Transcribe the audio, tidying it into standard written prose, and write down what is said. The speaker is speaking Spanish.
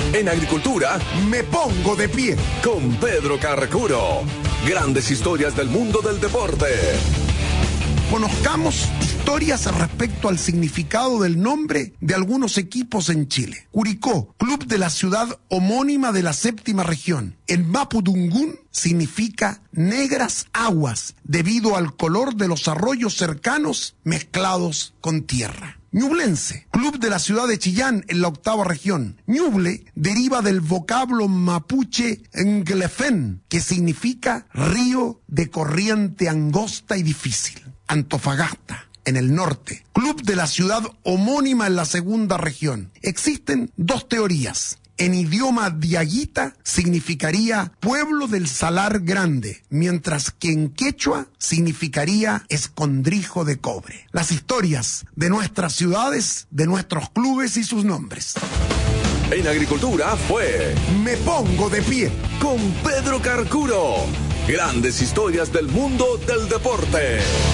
En agricultura, me pongo de pie con Pedro Carcuro. Grandes historias del mundo del deporte. Conozcamos historias respecto al significado del nombre de algunos equipos en Chile. Curicó, club de la ciudad homónima de la séptima región. En mapudungún significa negras aguas debido al color de los arroyos cercanos mezclados con tierra. Ñublense, club de la ciudad de Chillán en la octava región. Ñuble deriva del vocablo mapuche nglefen, que significa río de corriente angosta y difícil. Antofagasta, en el norte, club de la ciudad homónima en la segunda región. Existen dos teorías. En idioma diaguita significaría pueblo del Salar Grande, mientras que en quechua significaría escondrijo de cobre. Las historias de nuestras ciudades, de nuestros clubes y sus nombres. En agricultura fue Me Pongo de Pie con Pedro Carcuro. Grandes historias del mundo del deporte.